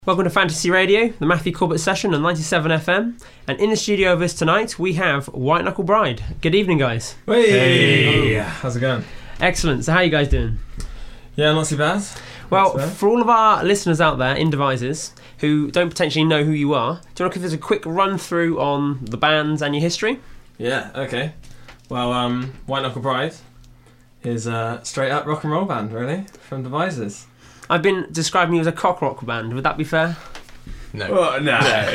Welcome to Fantasy Radio, the Matthew Corbett session on 97 FM. And in the studio with us tonight, we have White Knuckle Bride. Good evening, guys. Hey! How's it going? Excellent. So how are you guys doing? Yeah, not too bad. Well, for all of our listeners out there in devices who don't potentially know who you are, do you want to give us a quick run through on the bands and your history? Yeah, okay. Well, White Knuckle Bride is a straight up rock and roll band, really, from devices. I've been describing you as a cock rock band. Would that be fair? No. Oh, no.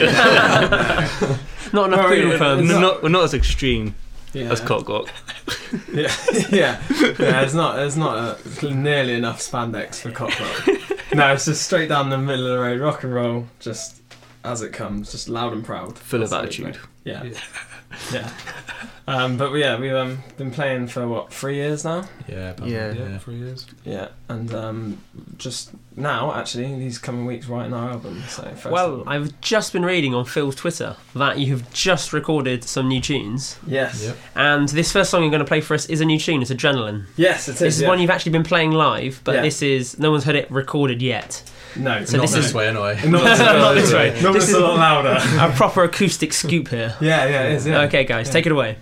Not enough poodle firms. We're not as extreme as cock rock. yeah. There's not nearly enough spandex for cock rock. No, it's just straight down the middle of the road, rock and roll, just as it comes, just loud and proud. Full of attitude. Yeah. But we've been playing for 3 years now? Yeah, 3 years. Yeah, and just now, actually, these coming weeks, writing our album. I've just been reading on Phil's Twitter that you have just recorded some new tunes. Yes. Yep. And this first song you're going to play for us is a new tune. It's Adrenaline. Yes, it is. This is one you've actually been playing live, but Yeah. this is no one's heard it recorded yet. No, So Not this this is way anyway. Not this way. No, This it's is a lot louder. a proper acoustic scoop here. Yeah, it is. Yeah. Okay, guys, take it away.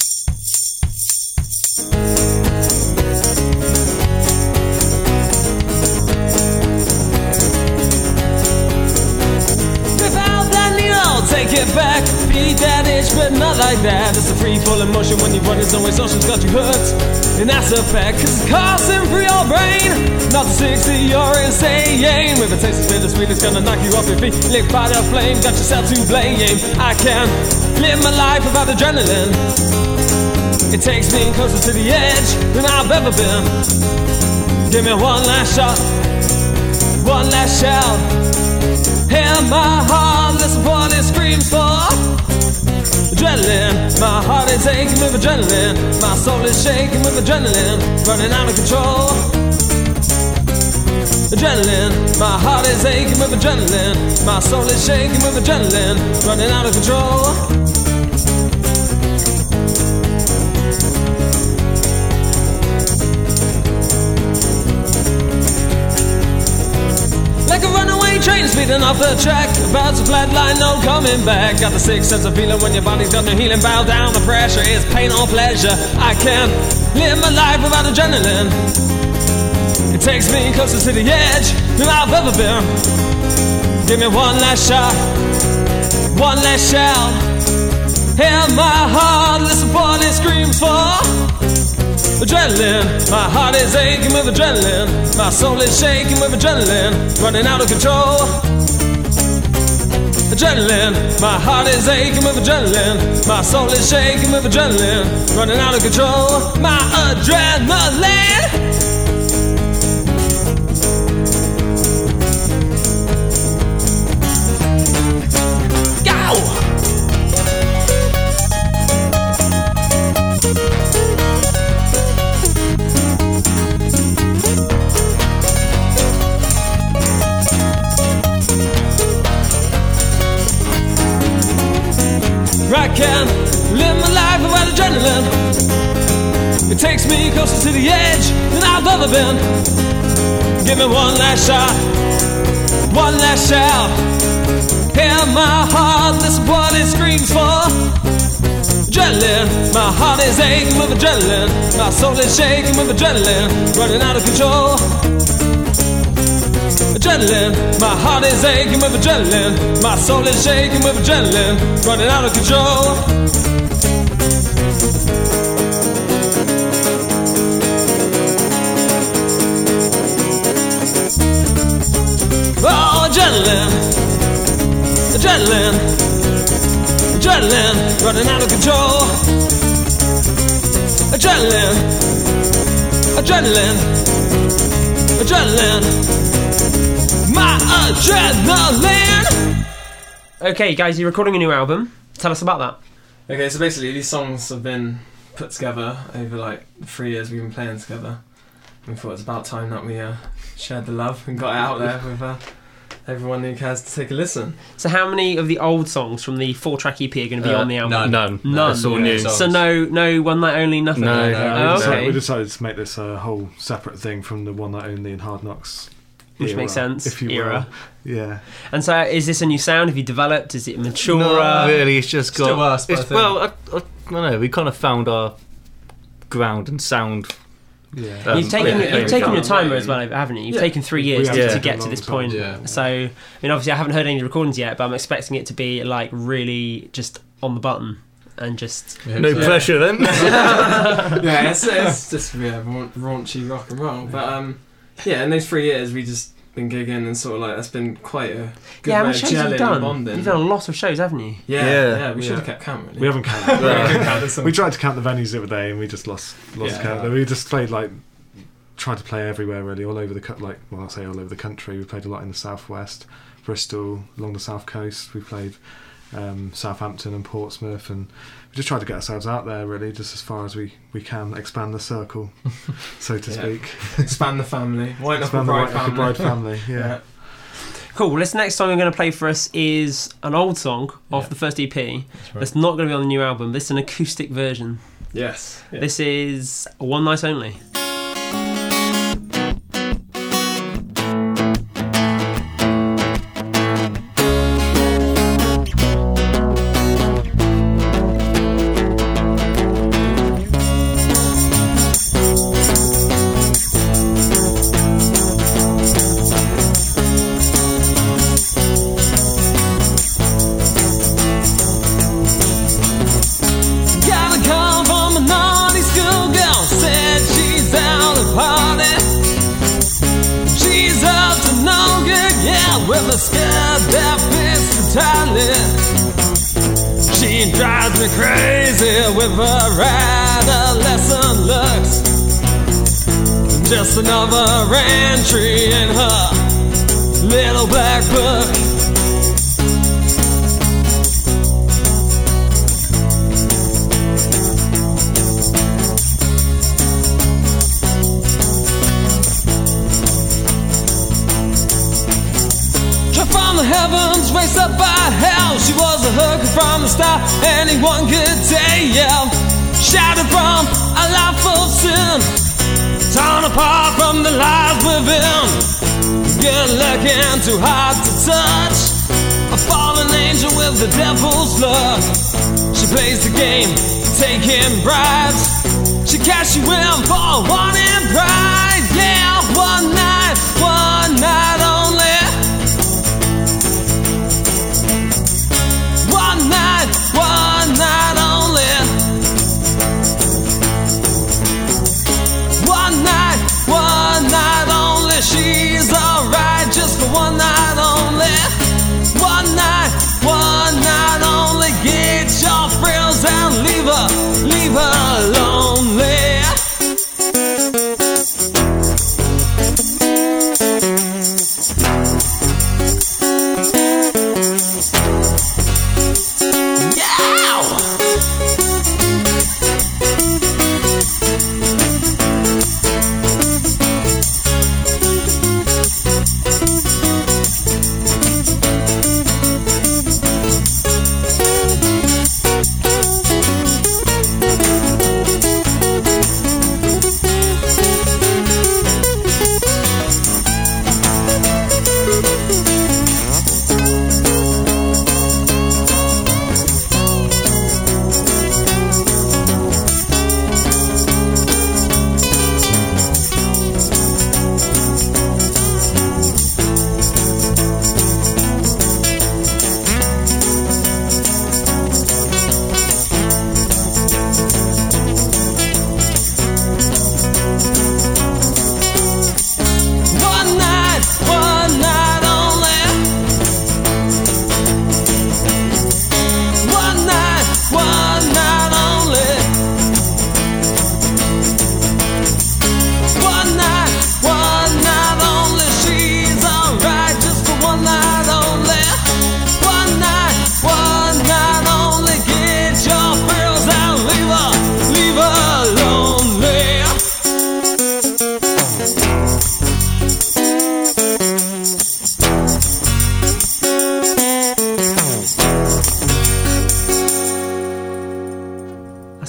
Take it back, beat that itch, but not like that. It's a free falling motion when you run, it's always social's got you hooked. And that's a fact, cause it's coursing through your brain. Not the 60, you're insane. With a taste of bittersweet, it's gonna knock you off your feet. Licked by the flame, got yourself to blame. I can't live my life without adrenaline. It takes me closer to the edge than I've ever been. Give me one last shot, one last shout. Hear my heart, listen what it screams for. Adrenaline, my heart is aching with adrenaline. My soul is shaking with adrenaline, running out of control. Adrenaline, my heart is aching with adrenaline. My soul is shaking with adrenaline, running out of control. Like a runaway train speeding off the track, about to flatline, no coming back. Got the sixth sense of feeling when your body's done the healing. Bow down, the pressure is pain or pleasure. I can't live my life without adrenaline. It takes me closer to the edge than I've ever been. Give me one last shot, one last shout. Hear my heart, listen what it screams for. Adrenaline, my heart is aching with adrenaline. My soul is shaking with adrenaline, running out of control. Adrenaline, my heart is aching with adrenaline. My soul is shaking with adrenaline, running out of control. My adrenaline. I can't live my life without adrenaline. It takes me closer to the edge than I've ever been. Give me one last shot, one last shout. Hear my heart, listen what it screams for. Adrenaline, my heart is aching with adrenaline. My soul is shaking with adrenaline, running out of control. Adrenaline, my heart is aching with adrenaline. My soul is shaking with adrenaline, running out of control. Oh, adrenaline, adrenaline, adrenaline, running out of control. Adrenaline, adrenaline, adrenaline. My adrenaline. Okay, guys, you're recording a new album. Tell us about that. Okay, so basically these songs have been put together over 3 years we've been playing together. We thought it's about time that we shared the love and got it out there with everyone who cares to take a listen. So how many of the old songs from the 4-track EP are going to be on the album? None. None. It's all new songs. So no One Night Only, nothing? No. Oh, okay. We decided to make this a whole separate thing from the One Night Only and Hard Knocks which makes sense. if you Era. will. Yeah. And so, is this a new sound? Have you developed? Is it mature? No, really, it's just got. Still worse, but I think- well, I don't know. We kind of found our ground and sound. Yeah. You've taken yeah, you've taken your time yeah. as well, haven't you? You've Yeah. taken 3 years We to, have to taken get a to long this time. point. Yeah. So, I mean, obviously, I haven't heard any recordings yet, but I'm expecting it to be like really just on the button and just. No pressure then. Yeah, it's just raunchy rock and roll. But yeah, in those 3 years we just been gigging and sort of like that's been quite a good How way many of shows have gelling you and done? bonding. You've done a lot of shows, haven't you? Yeah, we Yeah. should have kept count. Really. We haven't counted. Counted We tried to count the venues the other day and we just lost Yeah. count. We just played like tried to play everywhere really, all over the I say all over the country. We played a lot in the southwest, Bristol, along the south coast. We played Southampton and Portsmouth, and we just tried to get ourselves out there really, just as far as we can, expand the circle, so to Yeah. speak. Expand the family. White Knuckle Expand the Bride White Knuckle family. Bride family. Yeah. Cool. Well, this next song I'm going to play for us is an old song off the first EP. That's not going to be on the new album. This is an acoustic version. Yes. Yeah. This is One Night Only. Got a call from a naughty schoolgirl, said she's out to party. She's up to no good, yeah, with a skirt that fits too tightly. She drives me crazy with her adolescent looks. Just another entry in her little black book. From the heavens, raised up by hell. She was a hooker from the start, anyone could say, yeah. Shattered from a life of sin, torn apart from the lies within. Good looking, too hard to touch, a fallen angel with the devil's luck. She plays the game, taking bribes. She cash you in for one in pride. Yeah, one night only. One night only. One night only. She's alright just for one night only. One night only. Get your frills and leave her lonely.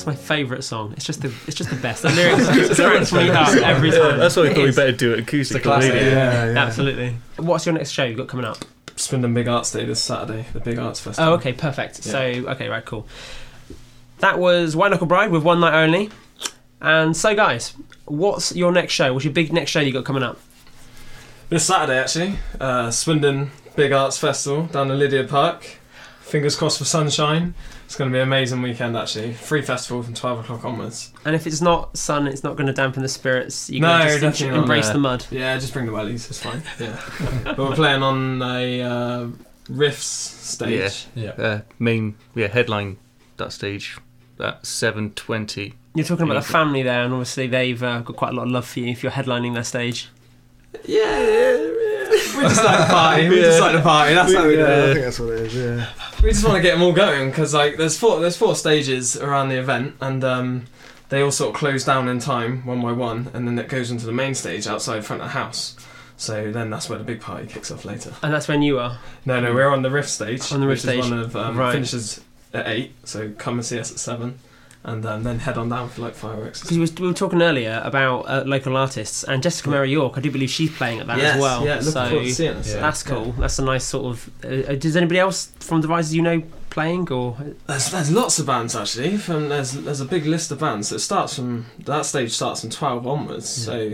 That's my favourite song. It's just the best. The lyrics cracks me up every time. That's why we thought It we is. better do it acoustic. classic. really. Yeah. Absolutely. What's your next show you've got coming up? Swindon Big Arts Day this Saturday, the Big Arts Festival. Oh, okay, perfect. Yeah. So, okay, right, cool. That was White Knuckle Bride with One Night Only. And so, guys, what's your next show? What's your big next show you got coming up? This Saturday, actually, Swindon Big Arts Festival down in Lydia Park. Fingers crossed for sunshine. It's going to be an amazing weekend, actually. Free festival from 12 o'clock onwards. And if it's not sun, it's not going to dampen the spirits. You No, can just definitely not. embrace the mud. Yeah, just bring the wellies, it's fine. Yeah. But we're playing on a Riffs stage. Headline that stage at 7:20. You're talking about the family there, and obviously they've got quite a lot of love for you if you're headlining their stage. Yeah. We just like to party. We just like to party. That's how we do I it. think that's what it is. Yeah. We just want to get them all going because like there's four stages around the event, and they all sort of close down in time one by one, and then it goes into the main stage outside front of the house. So then that's where the big party kicks off later. And that's when you are. No, we're on the Riff stage. On the Riff which is stage. one of Right. finishes at 8. So come and see us at 7, and then head on down for like fireworks. Because we were talking earlier about local artists, and Jessica Mary York, I do believe she's playing at that as well. Yeah, looking forward to So seeing us. that's cool. That's a nice sort of. Does anybody else from Devices you know playing or? There's lots of bands actually. There's a big list of bands. That stage starts from 12 onwards. So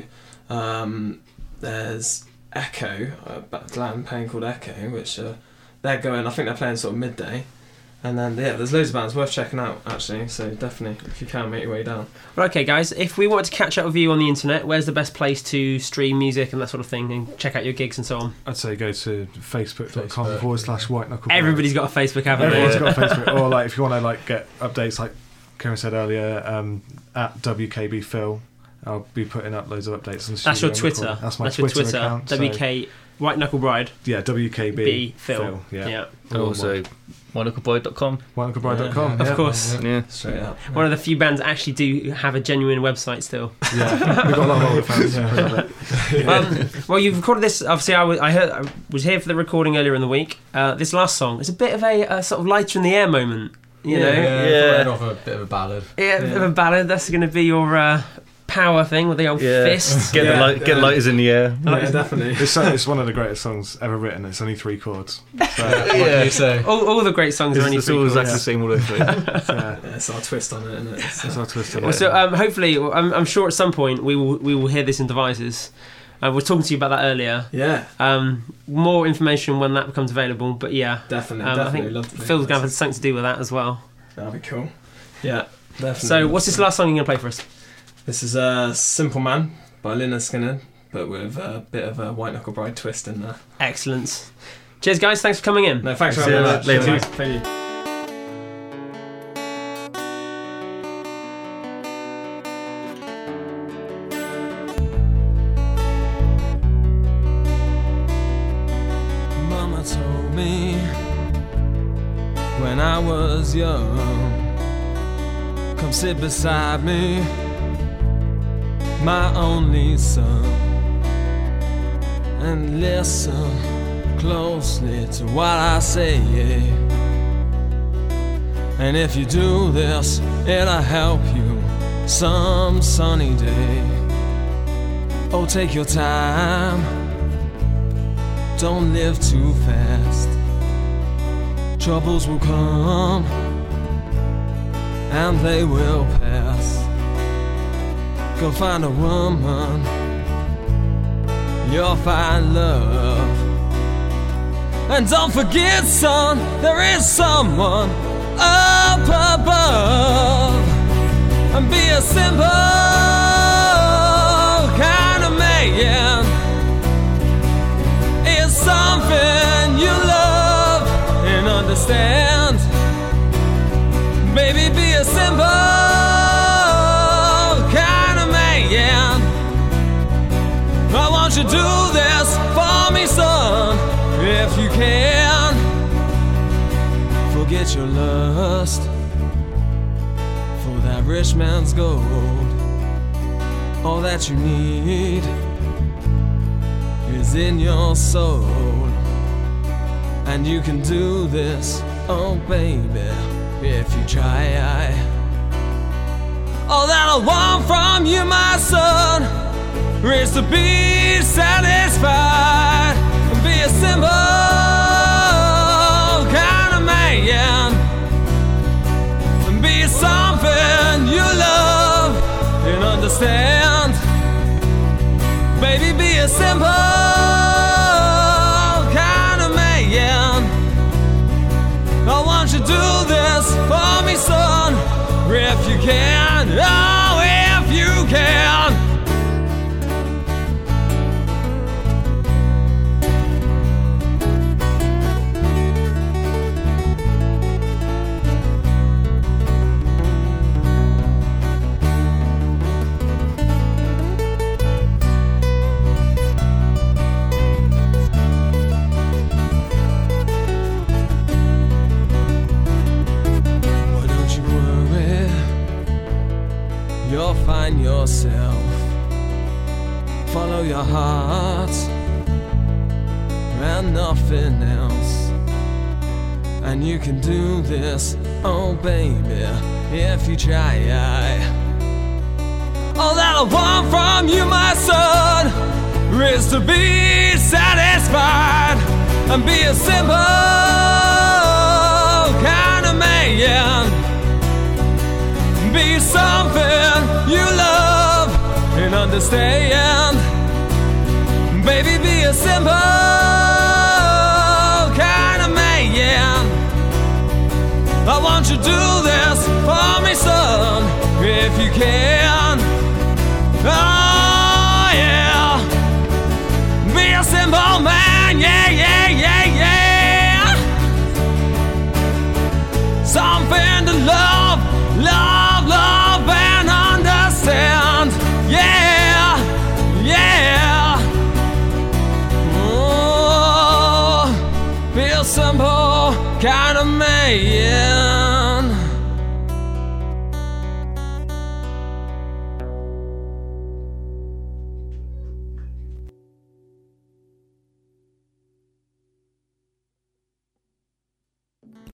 there's Echo, a band called Echo, which they're going. I think they're playing sort of midday. And then there's loads of bands worth checking out actually. So definitely, if you can, make your way down. Right, okay, guys. If we wanted to catch up with you on the internet, where's the best place to stream music and that sort of thing, and check out your gigs and so on? I'd say go to facebook.com/White Knuckle. Everybody's got a Facebook, haven't Everyone's they? got a Facebook. Or like if you want to like get updates, like Kieran said earlier, at WKB Phil, I'll be putting up loads of updates on the That's your studio Twitter. recording. That's my your Twitter account. so- WK White Knuckle Bride. Yeah, WKB B Phil. Yeah. And also whiteknucklebride.com. WhiteKnuckleBride.com. Yeah. Of course. Yeah. Straight up. One of the few bands that actually do have a genuine website still. Yeah, we've got a lot of older fans. Well, you've recorded this. Obviously, I was here for the recording earlier in the week. This last song is a bit of a sort of lighter in the air moment. You know, Right off a bit of a ballad. a bit of a ballad. That's going to be your power thing with the old fist. Get lighters in the air. Yeah, definitely. It's one of the greatest songs ever written. It's only 3 chords. So, What can you say? All the great songs are only It's three all chords. exactly the same all the way through. yeah, It's our twist on it, isn't it? that's our twist on Well, it. so hopefully, I'm sure at some point we will hear this in Devices. We're talking to you about that earlier. Yeah, More information when that becomes available. But yeah, definitely. I definitely think love to Phil's going to have something to do with that as well. That'd be cool. Yeah, definitely. So, what's this last song you're going to play for us? This is Simple Man by Lynyrd Skynyrd, but with a bit of a White Knuckle Bride twist in there. Excellent. Cheers, guys. Thanks for coming in. No, thanks for See you having me. later. Thank you. Mama told me when I was young, come sit beside me, my only son, and listen closely to what I say. And if you do this, it'll help you some sunny day. Oh, take your time, don't live too fast. Troubles will come and they will pass. Go find a woman, you'll find love. And don't forget, son, there is someone up above. And be a simple kind of man. It's something you love and understand. Baby, be a simple kind of man. I want you to do this for me, son, if you can. Forget your lust for that rich man's gold. All that you need is in your soul. And you can do this, oh baby, if you try. All that I want from you, my son, is to be satisfied and be a simple kind of man, and be something you love and understand. Baby, be a simple kind of man. I want you to do this for me, son, if you can. Oh, if you can. You'll find yourself. Follow your heart and nothing else. And you can do this, oh baby, if you try. All that I want from you, my son, is to be satisfied and be a simple kind of man. Be something you love and understand. Baby, be a simple kind of man. I want you to do this for me, son, if you can. Oh, yeah. Be a simple man, yeah, yeah, yeah, yeah. Something to love, love, love and understand. Yeah, yeah. Oh, be a simple kind of man.